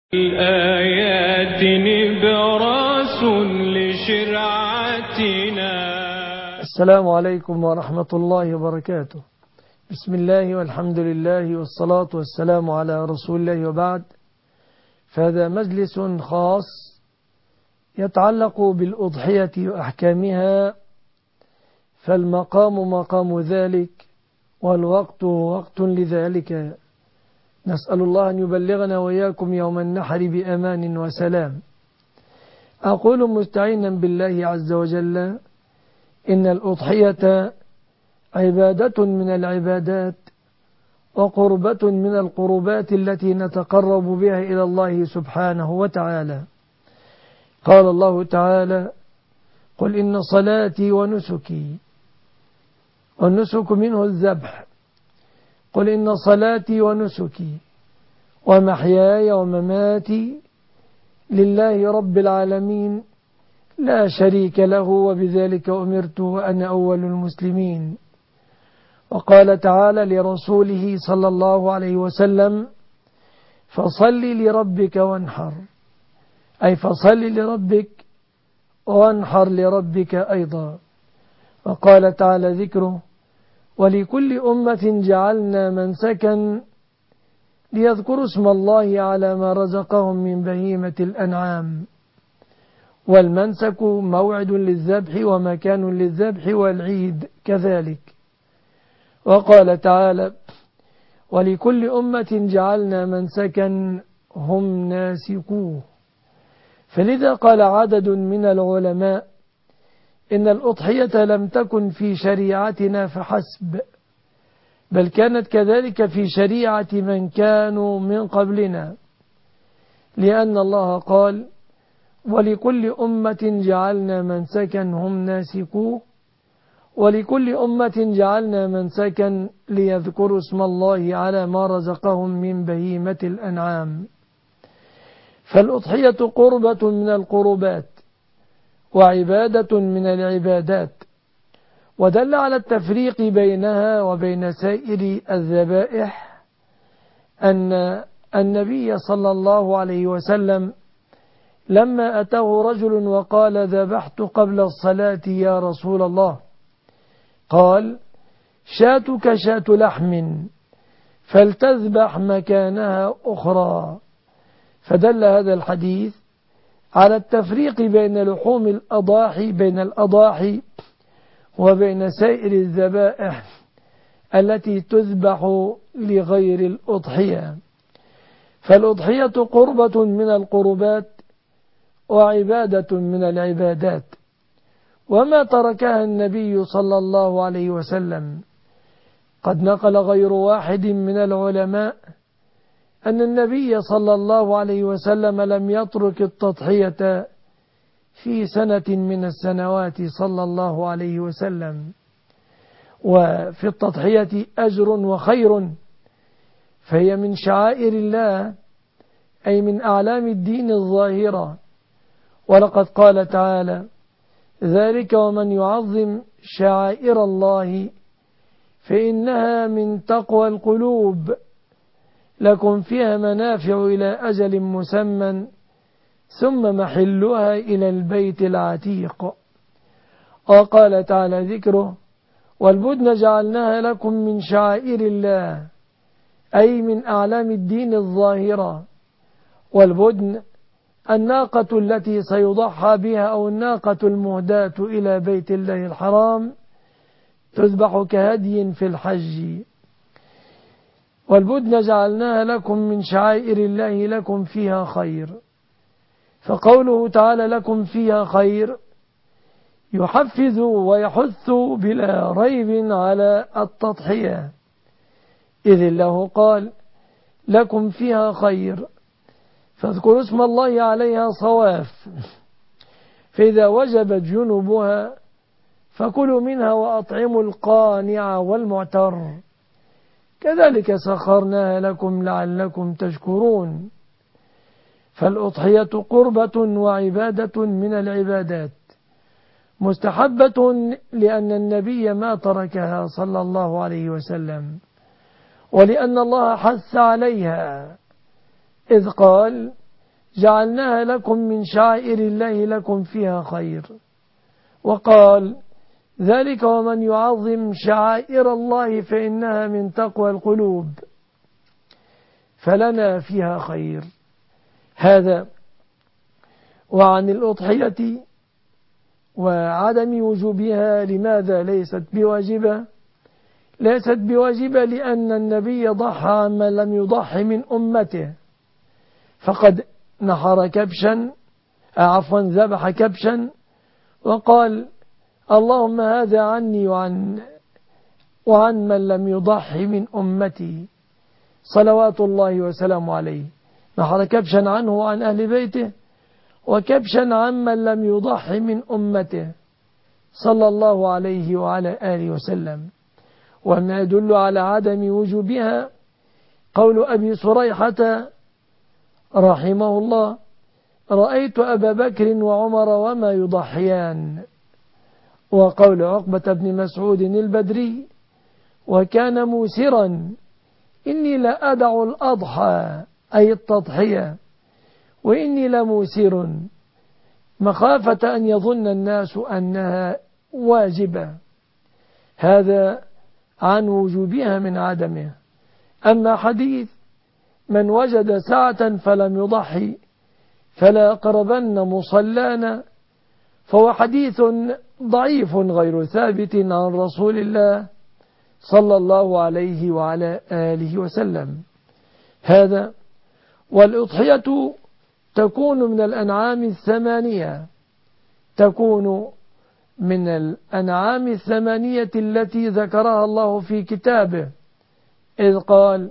الآيات نبراس لشرعتنا. السلام عليكم ورحمة الله وبركاته. بسم الله والحمد لله والصلاة والسلام على رسول الله، وبعد، فهذا مجلس خاص يتعلق بالأضحية وأحكامها، فالمقام مقام ذلك والوقت وقت لذلك. نسأل الله أن يبلغنا وإياكم يوم النحر بأمان وسلام. أقول مستعينا بالله عز وجل: إن الأضحية عبادة من العبادات وقربة من القربات التي نتقرب بها إلى الله سبحانه وتعالى. قال الله تعالى: قل إن صلاتي ونسكي، والنسك منه الذبح. قل إن صلاتي ونسكي ومحياي ومماتي لله رب العالمين لا شريك له وبذلك أمرت وأنا أول المسلمين. وقال تعالى لرسوله صلى الله عليه وسلم: فصل لربك وانحر، أي فصل لربك وانحر لربك أيضا. وقال تعالى ذكره: ولكل أمة جعلنا منسكا ليذكروا اسم الله على ما رزقهم من بهيمة الأنعام. والمنسك موعد للذبح ومكان للذبح، والعيد كذلك. وقال تعالى: ولكل أمة جعلنا منسكا هم ناسكوه. فلذا قال عدد من العلماء: إن الأضحية لم تكن في شريعتنا فحسب، بل كانت كذلك في شريعة من كانوا من قبلنا، لأن الله قال: ولكل أمة جعلنا منسكا هم ناسكوه، ولكل أمة جعلنا منسكا ليذكروا اسم الله على ما رزقهم من بهيمة الأنعام. فالأضحية قربة من القربات وعبادة من العبادات. ودل على التفريق بينها وبين سائر الذبائح أن النبي صلى الله عليه وسلم لما أتاه رجل وقال: ذبحت قبل الصلاة يا رسول الله، قال: شاتك شاة لحم فلتذبح مكانها أخرى. فدل هذا الحديث على التفريق بين لحوم الأضاحي وبين سائر الذبائح التي تذبح لغير الأضحية. فالأضحية قربة من القربات وعبادة من العبادات. وما تركها النبي صلى الله عليه وسلم. قد نقل غير واحد من العلماء أن النبي صلى الله عليه وسلم لم يترك التضحية في سنة من السنوات صلى الله عليه وسلم. وفي التضحية أجر وخير، فهي من شعائر الله، أي من أعلام الدين الظاهرة. ولقد قال تعالى: ذلك ومن يعظم شعائر الله فإنها من تقوى القلوب، لكم فيها منافع إلى أجل مسمى ثم محلها إلى البيت العتيق. وقال تعالى ذكره: والبدن جعلناها لكم من شعائر الله، أي من أعلام الدين الظاهرة. والبدن الناقة التي سيضحى بها أو الناقة المهداة إلى بيت الله الحرام، تذبح كهدي في الحج. والبدن جعلناها لكم من شعائر الله لكم فيها خير. فقوله تعالى لكم فيها خير يحفز ويحث بلا ريب على التضحية، إذ الله قال: لكم فيها خير، فاذكروا اسم الله عليها صواف، فإذا وجبت جنبها فكلوا منها وأطعموا القانع والمعتر، كذلك سخرناها لكم لعلكم تشكرون. فالأضحية قربة وعبادة من العبادات، مستحبة لأن النبي ما تركها صلى الله عليه وسلم، ولأن الله حث عليها إذ قال: جعلناها لكم من شعائر الله لكم فيها خير. وقال ذلك ومن يعظم شعائر الله فإنها من تقوى القلوب، فلنا فيها خير. هذا. وعن الأضحية وعدم وجوبها، لماذا ليست بواجبة؟ ليست بواجبة لأن النبي ضحى عمن لم يضحي من أمته، فقد نحر كبشا، ذبح كبشا وقال اللهم هذا عني وعن من لم يضحي من أمتي صلوات الله وسلامه عليه. نحر كبشا عنه وعن أهل بيته، وكبشا عمن لم يضحي من أمته صلى الله عليه وعلى آله وسلم. وما يدل على عدم وجوبها قول أبي صريحة رحمه الله رأيت أبا بكر وعمر وما يضحيان. وقول عقبة بن مسعود البدري وكان موسرا إني لا أدع الأضحى أي التضحية وإني لموسر مخافة أن يظن الناس أنها واجبة. هذا عن وجوبها من عدمه. أما حديث من وجد سعة فلم يضحي فلا يقربن مصلانا فهو حديث ضعيف غير ثابت عن رسول الله صلى الله عليه وعلى آله وسلم. هذا. والأضحية تكون من الأنعام الثمانية، تكون من الأنعام الثمانية التي ذكرها الله في كتابه إذ قال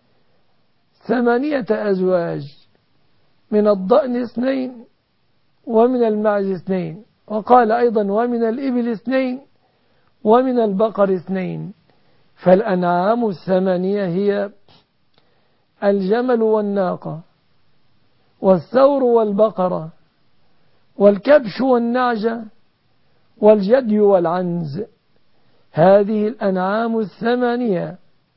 8 أزواج من الضأن 2 ومن المعز 2، وقال أيضا ومن الإبل 2 ومن البقر 2. فالأنعام الثمانية هي الجمل والناقة والثور والبقرة والكبش والنعجة والجدي والعنز. هذه الأنعام الثمانية.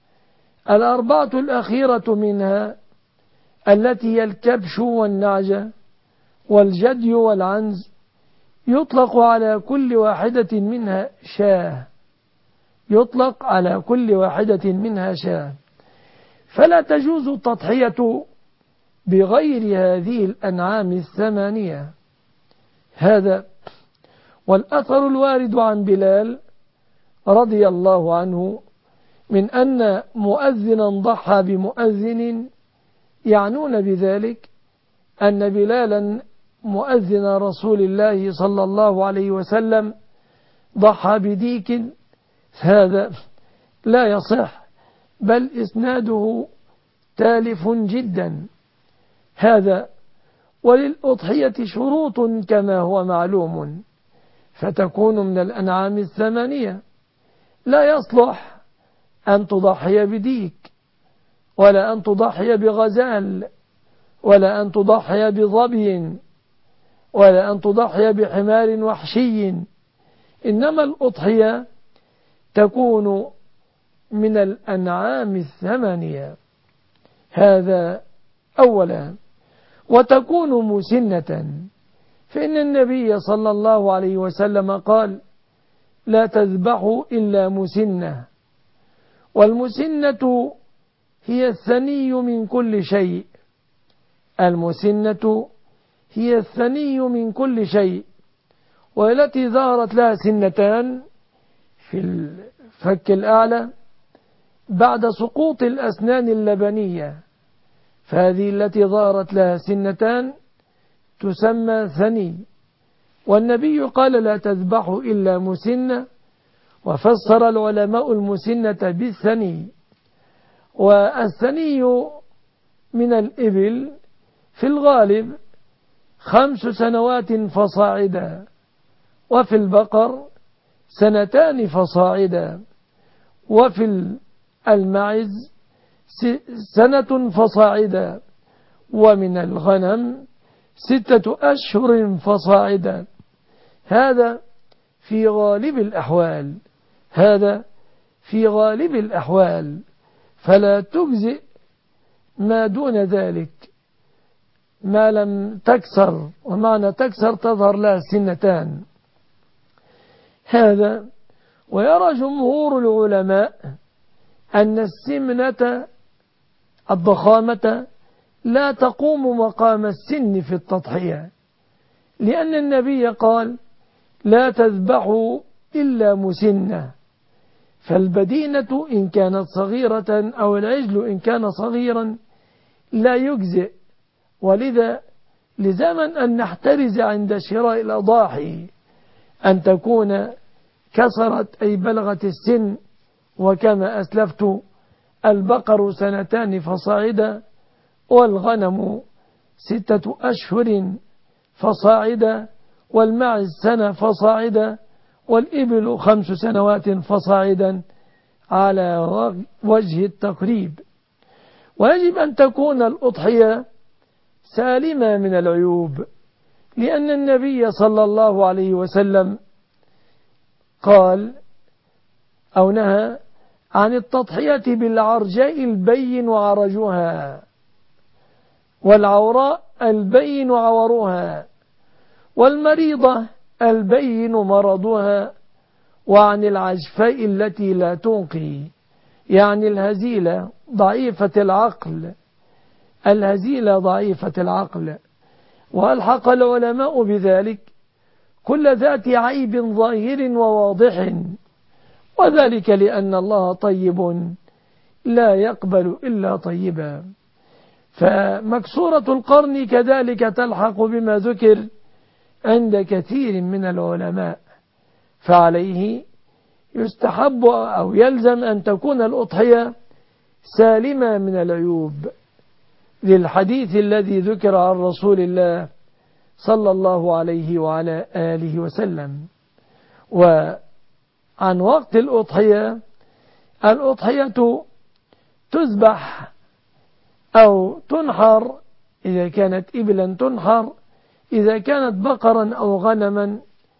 4 الأخيرة منها التي هي الكبش والنعجة والجدي والعنز يطلق على كل واحدة منها شاة، يطلق على كل واحدة منها شاة، فلا تجوز التضحية بغير هذه الأنعام الثمانية. هذا. والأثر الوارد عن بلال رضي الله عنه من أن مؤذنا ضحى بمؤذن يعنون بذلك أن بلالا مؤذن رسول الله صلى الله عليه وسلم ضحى بديك. هذا لا يصح، بل إسناده تالف جدا. هذا. وللأضحية شروط كما هو معلوم، فتكون من الأنعام الثمانية. لا يصلح أن تضحي بديك، ولا أن تضحي بغزال، ولا أن تضحي بظبي، ولا أن تضحي بحمار وحشي. إنما الأضحية تكون من الأنعام الثمانية. هذا أولا. وتكون مسنة، فإن النبي صلى الله عليه وسلم قال لا تذبحوا إلا مسنة. والمسنة هي الثني من كل شيء، المسنة هي الثني من كل شيء، والتي ظهرت لها سنتان في الفك الأعلى بعد سقوط الأسنان اللبنية، فهذه التي ظهرت لها سنتان تسمى ثني. والنبي قال لا تذبحوا إلا مسنة، وفسر العلماء المسنة بالثني. والثني من الإبل في الغالب 5 سنوات فصاعدا، وفي البقر 2 فصاعدا، وفي المعز 1 فصاعدا، ومن الغنم 6 أشهر فصاعدا. هذا في غالب الأحوال، هذا في غالب الأحوال، فلا تجزئ ما دون ذلك ما لم تكسر، ومعنى تكسر تظهر لها السنتان. هذا ويرى جمهور العلماء أن السمنة الضخامة لا تقوم مقام السن في التضحية، لأن النبي قال لا تذبحوا إلا مسنة، فالبدينة إن كانت صغيرة أو العجل إن كان صغيرا لا يجزئ. ولذا لزمن أن نحترز عند شراء الأضاحي أن تكون كسرت أي بلغت السن، وكما أسلفت البقر 2 فصاعدا، والغنم 6 أشهر فصاعدا، والمعز 1 فصاعدا، والإبل 5 سنوات فصاعدا على وجه التقريب. ويجب أن تكون الأضحية سالمة من العيوب، لأن النبي صلى الله عليه وسلم قال أو نهى عن التضحية بالعرجاء البين وعرجها، والعوراء البين عورها، والمريضة البين مرضها، وعن العجفاء التي لا تنقي، يعني الهزيلة ضعيفة العقل، الهزيلة ضعيفة العقل. وألحق العلماء بذلك كل ذات عيب ظاهر وواضح، وذلك لأن الله طيب لا يقبل إلا طيبا. فمكسورة القرن كذلك تلحق بما ذكر عند كثير من العلماء، فعليه يستحب أو يلزم أن تكون الأضحية سالمة من العيوب، للحديث الذي ذكر عن رسول الله صلى الله عليه وعلى آله وسلم. وعن وقت الأضحية، الأضحية تذبح أو تنحر إذا كانت إبلا تنحر، إذا كانت بقرا أو غنما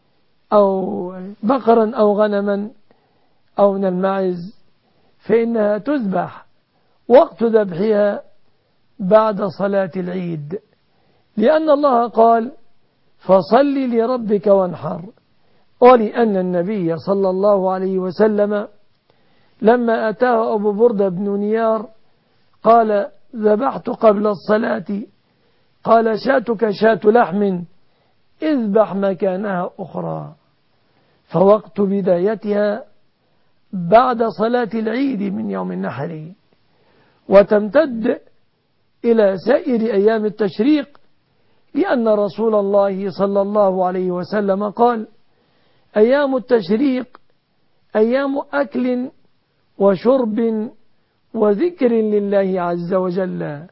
أو من الماعز فإنها تذبح وقت ذبحها بعد صلاة العيد، لأن الله قال فصل لربك وانحر، ولأن النبي صلى الله عليه وسلم لما أتاه أبو بردة بن نيار قال ذبحت قبل الصلاة، قال شاتك شاة لحم اذبح مكانها أخرى، فوقت بدايتها بعد صلاة العيد من يوم النحر، وتمتد إلى سائر أيام التشريق، لأن رسول الله صلى الله عليه وسلم قال أيام التشريق أيام أكل وشرب وذكر لله عز وجل،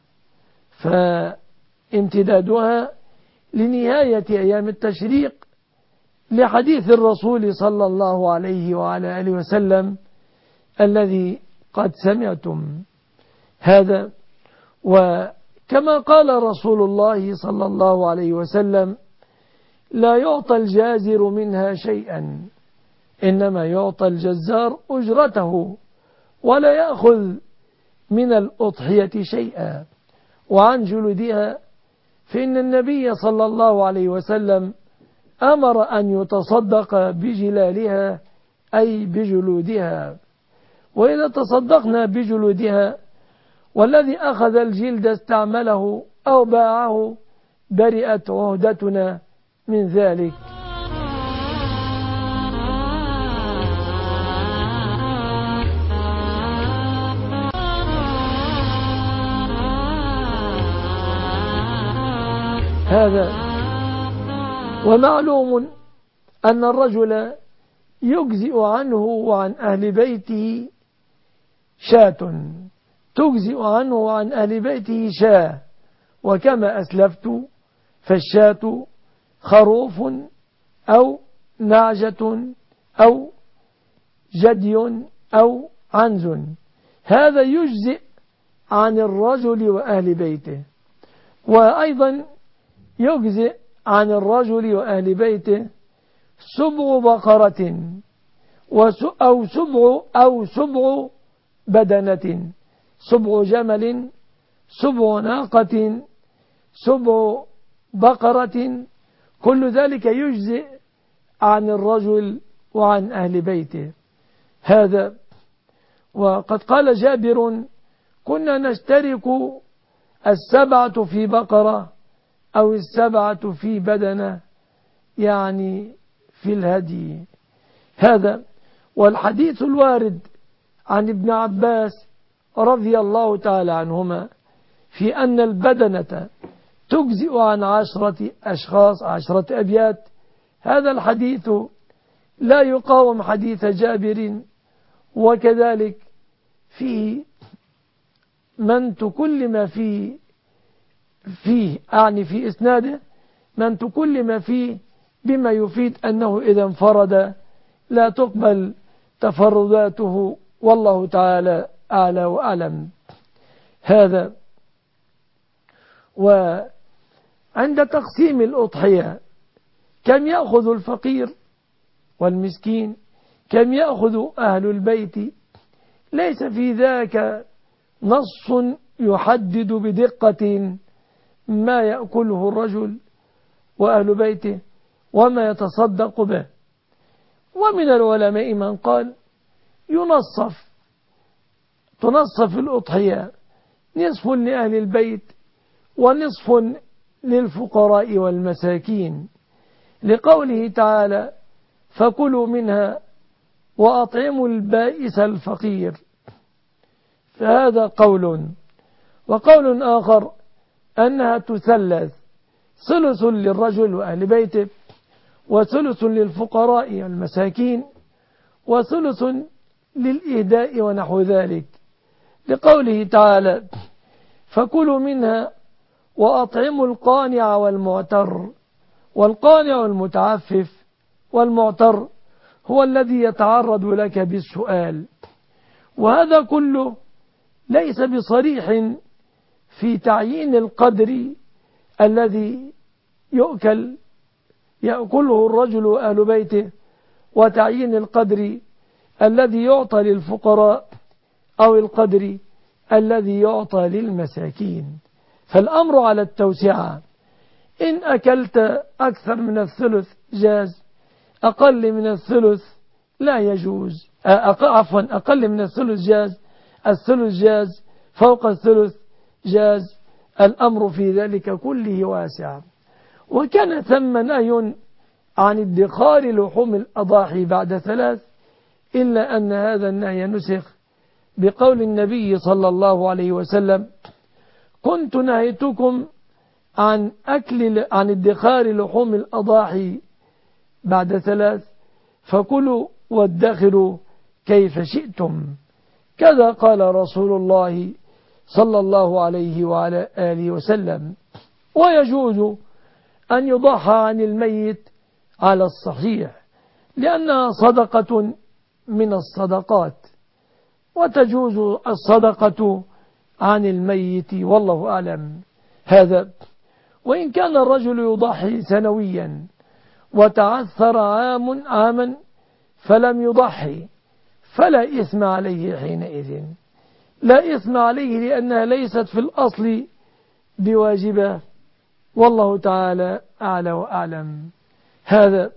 فامتدادها لنهاية أيام التشريق، لحديث الرسول صلى الله عليه وعلى آله وسلم الذي قد سمعتم هذا. وكما قال رسول الله صلى الله عليه وسلم لا يعطى الجازر منها شيئا، إنما يعطى الجزار أجرته ولا يأخذ من الأضحية شيئا. وعن جلودها فإن النبي صلى الله عليه وسلم أمر أن يتصدق بجلالها أي بجلودها، وإذا تصدقنا بجلودها والذي أخذ الجلد استعمله أو باعه برئت عهدتنا من ذلك. هذا ومعلوم أن الرجل يجزئ عنه وعن أهل بيته شاة، تجزئ عنه وعن أهل بيته شاة، وكما أسلفت فالشاة خروف أو نعجة أو جدي أو عنز، هذا يجزئ عن الرجل وأهل بيته. وأيضا يجزئ عن الرجل وأهل بيته 7 بقرة أو 7 بدنة، 7 جمل، 7 ناقة، 7 بقرة، كل ذلك يجزئ عن الرجل وعن أهل بيته. هذا. وقد قال جابر: كنا نشترك 7 في بقرة أو 7 في بدنة، يعني في الهدي. هذا. والحديث الوارد عن ابن عباس رضي الله تعالى عنهما في أن البدنة تجزئ عن 10 أشخاص 10 أبيات، هذا الحديث لا يقاوم حديث جابر. وكذلك فيه من تكلم فيه أعني في إسناده من تكلم فيه بما يفيد أنه إذا انفرد لا تقبل تفرداته، والله تعالى أعلى وأعلم. هذا. وعند تقسيم الأضحية كم يأخذ الفقير والمسكين، كم يأخذ أهل البيت، ليس في ذاك نص يحدد بدقة ما يأكله الرجل وأهل بيته وما يتصدق به. ومن العلماء من قال تنصف الأضحية نصف لأهل البيت ونصف للفقراء والمساكين، لقوله تعالى: فكلوا منها وأطعموا البائس الفقير. فهذا قول. وقول آخر أنها تثلث: ثلث للرجل وأهل بيته، وثلث للفقراء والمساكين، وثلث للإهداء ونحو ذلك، لقوله تعالى: فكلوا منها وأطعموا القانع والمعتر. والقانع والمتعفف والمعتر هو الذي يتعرض لك بالسؤال. وهذا كله ليس بصريح في تعيين القدر الذي يأكله الرجل وأهل بيته، وتعيين القدر الذي يعطى للفقراء أو القدر الذي يعطى للمساكين. فالأمر على التوسعة، إن أكلت أكثر من الثلث جاز، أقل من الثلث لا يجوز، أقل من الثلث جاز، الثلث جاز، فوق الثلث جاز، الأمر في ذلك كله واسع. وكان ثم نهي عن ادخار لحوم الأضاحي بعد 3، إلا أن هذا النهي نسخ بقول النبي صلى الله عليه وسلم: كنت نهيتكم عن ادخار لحوم الأضاحي بعد 3، فكلوا وادخروا كيف شئتم. كذا قال رسول الله صلى الله عليه وعلى آله وسلم. ويجوز أن يضحى عن الميت على الصحيح، لأنها صدقة من الصدقات، وتجوز الصدقة عن الميت، والله أعلم. هذا. وإن كان الرجل يضحي سنويا وتعثر عاما فلم يضحي فلا إثم عليه حينئذ، لا إثم عليه، لأنها ليست في الأصل بواجبة، والله تعالى أعلى وأعلم. هذا.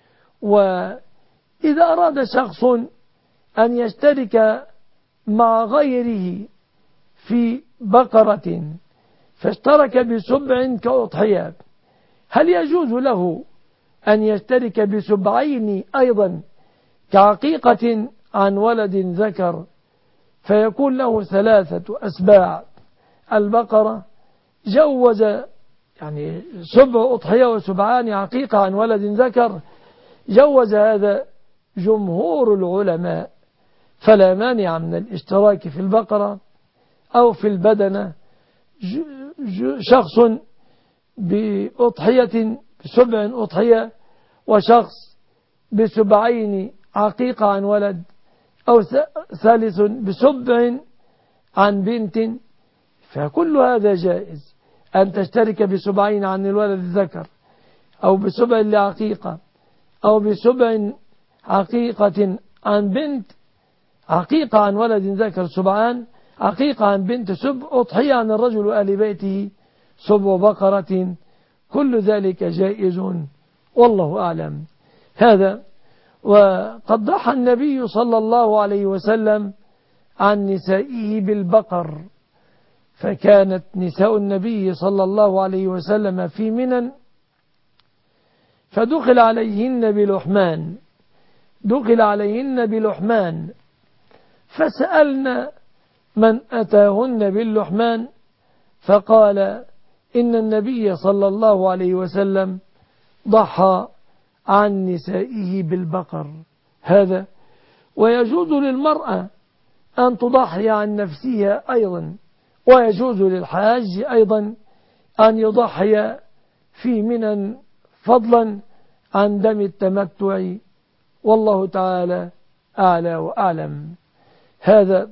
وإذا أراد شخص أن يشترك مع غيره في بقرة فاشترك ب7 كأضحية، هل يجوز له أن يشترك ب7 أيضا كعقيقة عن ولد ذكر، فيكون له 3 أسباع البقرة؟ جوز يعني 7 أضحية و7 عقيقة عن ولد ذكر، جوز هذا جمهور العلماء، فلا مانع من الاشتراك في البقرة أو في البدنة. شخص بأضحية ب7 أضحية، وشخص ب7 عقيقة عن ولد، أو ثالث ب7 عن بنت، فكل هذا جائز. أن تشترك ب7 عن الولد الذكر، أو ب7 لعقيقة، أو ب7 عقيقة عن بنت، عقيقة عن ولد ذكر 7، عقيقة عن بنت 7، أضحية عن الرجل وآل بيته سبع بقرة كل ذلك جائز والله أعلم. هذا وقد ضحى النبي صلى الله عليه وسلم عن نسائه بالبقر، فكانت نساء النبي صلى الله عليه وسلم في منى فدخل عليهن بلحمان فسألنا من أتاهن باللحمان فقال إن النبي صلى الله عليه وسلم ضحى عن نسائه بالبقر. هذا ويجوز للمرأة أن تضحي عن نفسها أيضا، ويجوز للحاج أيضا أن يضحي في منى فضلا عن دم التمتع، والله تعالى أعلى وأعلم. هذا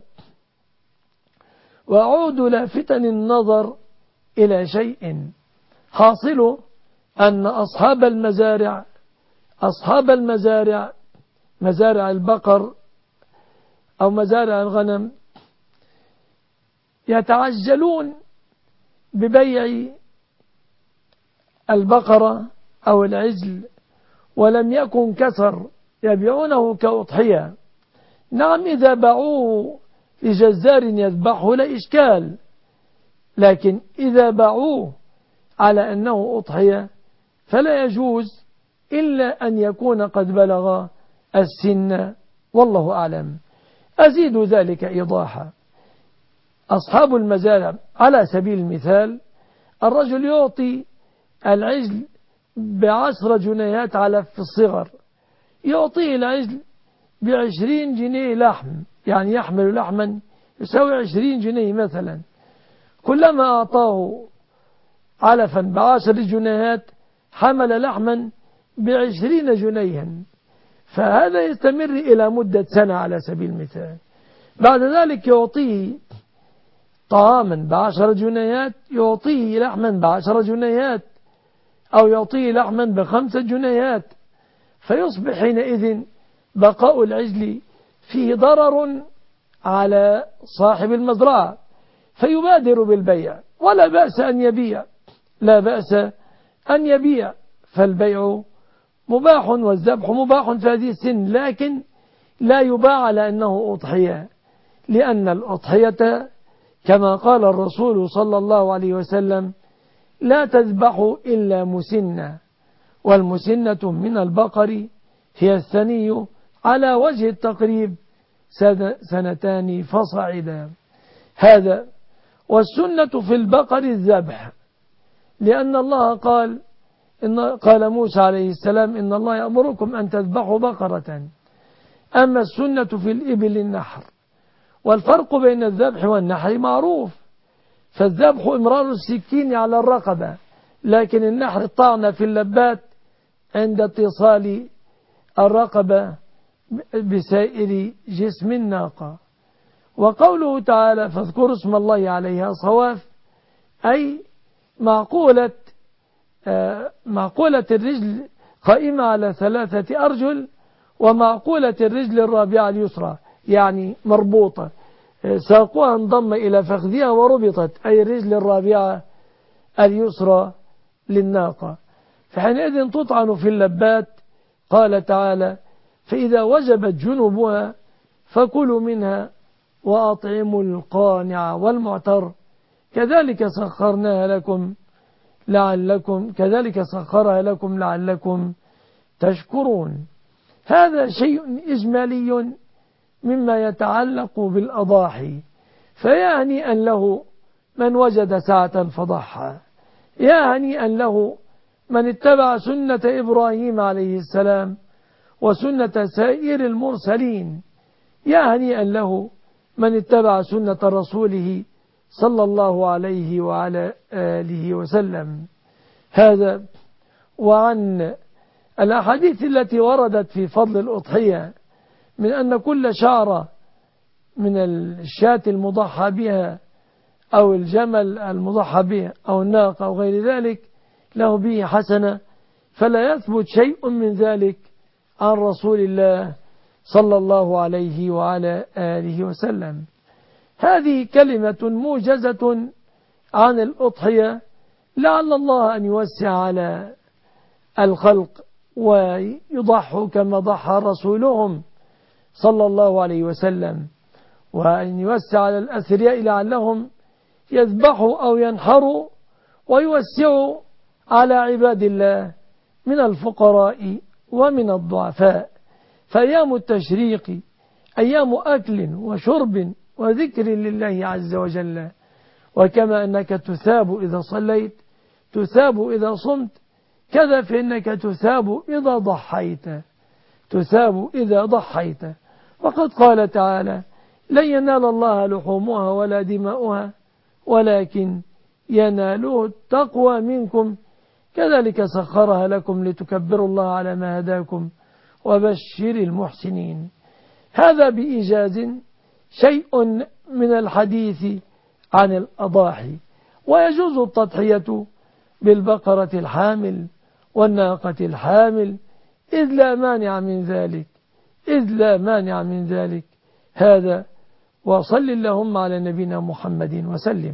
وأعود لافتا النظر إلى شيء حاصل أن أصحاب المزارع مزارع البقر أو مزارع الغنم يتعجلون ببيع البقرة أو العجل ولم يكن كسر يبيعونه كأضحية. نعم إذا باعوه لجزار يذبحه لا إشكال، لكن إذا باعوه على أنه أضحية فلا يجوز إلا أن يكون قد بلغ السن، والله أعلم. أزيد ذلك إيضاحا. أصحاب المزارع على سبيل المثال الرجل يعطي العجل ب10 جنيهات على في الصغر، يعطيه العجل ب20 جنيه لحم، يعني يحمل لحما يساوي 20 جنيه مثلا. كلما أعطاه علفا ب10 جنيهات حمل لحما ب20 جنيها، فهذا يستمر إلى مدة سنة على سبيل المثال. بعد ذلك يعطيه طعاما ب10 جنيهات، يعطيه لحما ب10 جنيهات، أو يعطيه لحما ب5 جنيهات، فيصبح حينئذ بقاء العجل فيه ضرر على صاحب المزرعة، فيبادر بالبيع ولا بأس أن يبيع، لا بأس أن يبيع، فالبيع مباح والذبح مباح في هذه السن، لكن لا يباع على أنه أضحية، لأن الأضحية كما قال الرسول صلى الله عليه وسلم لا تذبح إلا مسنة، والمسنة من البقر هي الثني على وجه التقريب 2 فصاعدا. هذا والسنة في البقر الذبح، لأن الله قال موسى عليه السلام إن الله يأمركم أن تذبحوا بقرة، أما السنة في الإبل النحر. والفرق بين الذبح والنحر معروف، فالذبح إمرار السكين على الرقبة، لكن النحر الطعنة في اللبات عند اتصال الرقبة بسائر جسم الناقة. وقوله تعالى فاذكروا اسم الله عليها صواف، أي معقولة الرجل قائمة على 3 أرجل، ومعقولة الرجل الرابعة اليسرى يعني مربوطة، ساقها انضم إلى فخذها وربطت، أي الرجل الرابعة اليسرى للناقة، فحينئذ تطعن في اللبات. قال تعالى فإذا وجبت جنوبها فكلوا منها وأطعموا القانع والمعتر كذلك سخرها لكم لعلكم تشكرون. هذا شيء إجمالي مما يتعلق بالأضاحي، فيا هنيئا له من وجد ساعة فضحى، يا هنيئا له من اتبع سنة إبراهيم عليه السلام وسنة سائر المرسلين، يا هنيئا له من اتبع سنة رسوله صلى الله عليه وعلى آله وسلم. هذا وعن الأحاديث التي وردت في فضل الأضحية من أن كل شعرة من الشاة المضحى بها أو الجمل المضحى به أو الناقة أو غير ذلك له به حسنة، فلا يثبت شيء من ذلك عن رسول الله صلى الله عليه وعلى آله وسلم. هذه كلمة موجزة عن الأضحية لعل الله أن يوسع على الخلق ويضحوا كما ضحى رسولهم صلى الله عليه وسلم، وأن يوسع على الأثرياء لعلهم يذبحوا أو ينحروا، ويوسعوا على عباد الله من الفقراء ومن الضعفاء. فأيام التشريق أيام أكل وشرب وذكر لله عز وجل. وكما أنك تثاب إذا صليت، تثاب إذا صمت، كذا فإنك تثاب إذا ضحيت، تثاب إذا ضحيت. وقد قال تعالى: لن ينال الله لحومها ولا دماؤها ولكن يناله التقوى منكم كذلك سخرها لكم لتكبروا الله على ما هداكم وبشر المحسنين. هذا بإيجاز شيء من الحديث عن الأضاحي. ويجوز التضحية بالبقرة الحامل والناقة الحامل إذ لا مانع من ذلك، إذ لا مانع من ذلك. هذا وصل اللهم على نبينا محمد وسلم.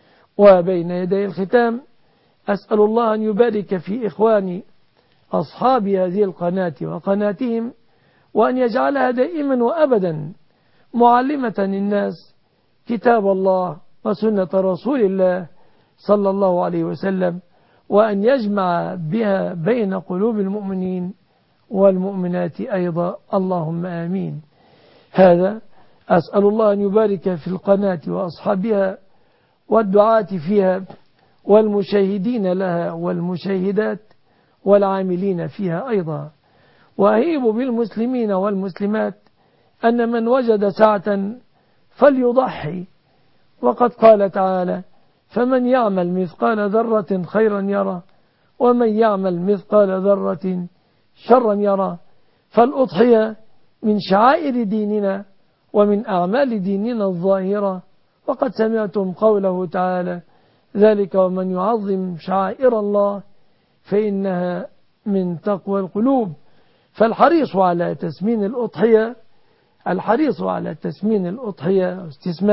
وبين يدي الختام أسأل الله أن يبارك في إخواني أصحاب هذه القناة وقناتهم، وأن يجعلها دائما وأبدا معلمة الناس كتاب الله وسنة رسول الله صلى الله عليه وسلم، وأن يجمع بها بين قلوب المؤمنين والمؤمنات أيضا، اللهم آمين. هذا أسأل الله أن يبارك في القناة وأصحابها والدعاة فيها والمشاهدين لها والمشاهدات والعاملين فيها أيضا. وأهيب بالمسلمين والمسلمات أن من وجد سعة فليضحي. وقد قال تعالى: فمن يعمل مثقال ذرة خيرا يره ومن يعمل مثقال ذرة شرا يره. فالأضحية من شعائر ديننا ومن أعمال ديننا الظاهرة. وقد سمعتم قوله تعالى: ذلك ومن يعظم شعائر الله فإنها من تقوى القلوب. فالحريص على تسمين الأضحية، الحريص على تسمين الأضحية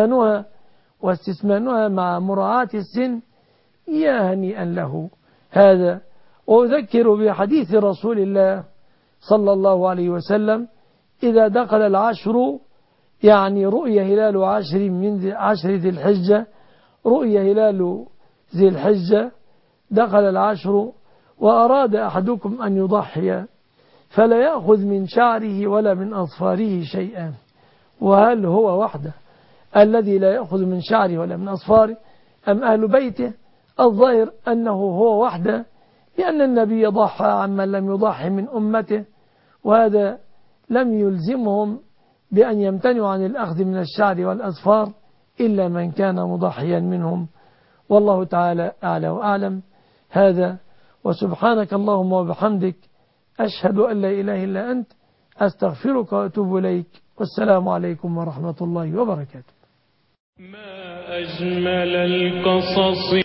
واستثمانها مع مراعاة السن، يا هنيئا له. هذا وأذكر بحديث رسول الله صلى الله عليه وسلم: إذا دخل العشر، يعني رؤية هلال عشر ذي الحجة، رؤية هلال ذي الحجة، دخل العشر وأراد أحدكم أن يضحي فلا يأخذ من شعره ولا من أظفاره شيئا. وهل هو وحده الذي لا يأخذ من شعره ولا من أظفاره أم أهل بيته؟ الظاهر أنه هو وحده، لأن النبي ضحى عمن لم يضحي من أمته، وهذا لم يلزمهم بأن يمتنعوا عن الأخذ من الشعر والأظفار إلا من كان مضحيا منهم. والله تعالى أعلى وأعلم. هذا وسبحانك اللهم وبحمدك، أشهد أن لا إله إلا أنت، أستغفرك وأتوب إليك. والسلام عليكم ورحمة الله وبركاته. ما أجمل القصص